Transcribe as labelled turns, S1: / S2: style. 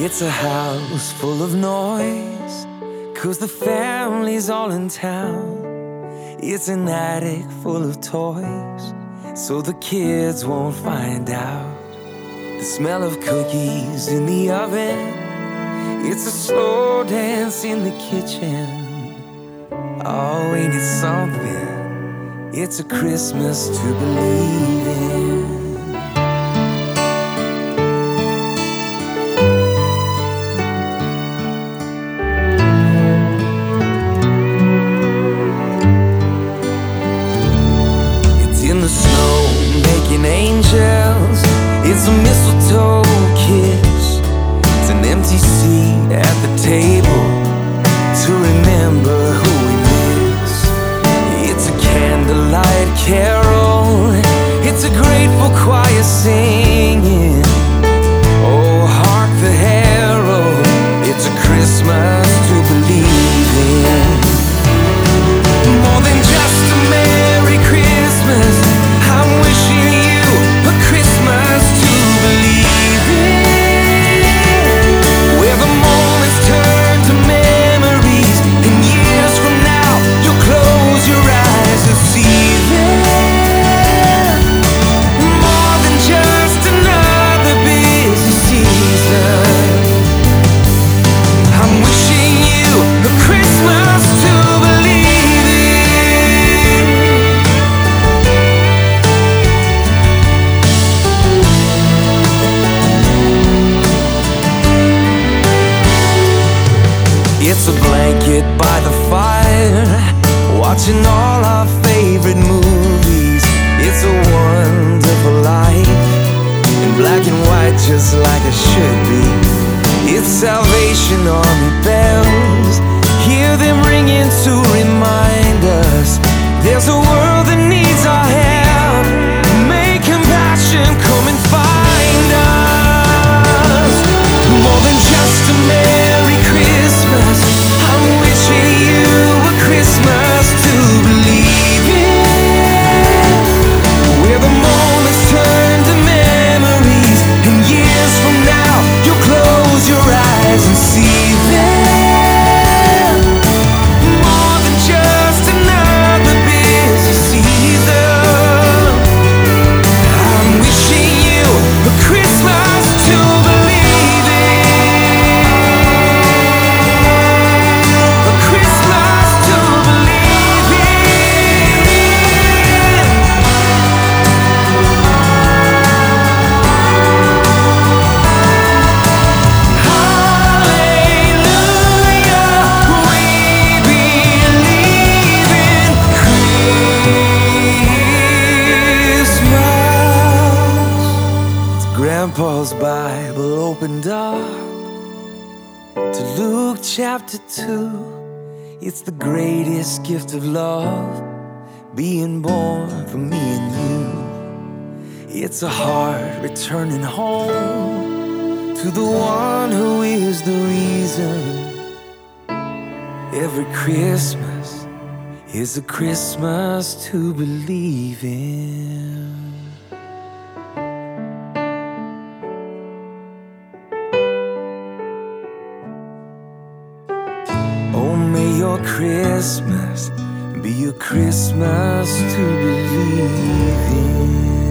S1: It's a house full of noise, 'cause the family's all in town. It's an attic full of toys, so the kids won't find out. The smell of cookies in the oven, it's a slow dance in the kitchen. Oh, ain't it something? It's a Christmas to believe in. Angels, it's a mistletoe kiss. It's an empty seat at the table to remember who we miss. It's a candlelight carol, it's a grateful choir singing. Oh, hark the herald, it's a Christmas to believe in. More than just a Merry Christmas, I'm wishing you a Christmas to believe in, where the moments turn to memories, and years from now you'll close your eyes and see them. More than just another busy season, I'm wishing you a Christmas to believe in. It's a blanket by the fire, watching all our favorite movies. It's a wonderful life, in black and white just like it should be. It's Salvation Army bells, hear them ringing to remind us there's a world that needs our help. May compassion come and find us. More than just a Merry Christmas, I'm wishing you a Christmas to believe in, where the moments turn to memories, and years from now you'll close your eyes and see them. More than just another busy season, I'm wishing you a Christmas to believe in, a Christmas to believe in. Hallelujah, we believe in Christmas. It's Grandpa's Bible opened up to Luke chapter 2. It's the greatest gift of love, being born for me and you. It's a heart returning home to the one who is the reason. Every Christmas is a Christmas to believe in. Oh, may your Christmas be a Christmas to believe in.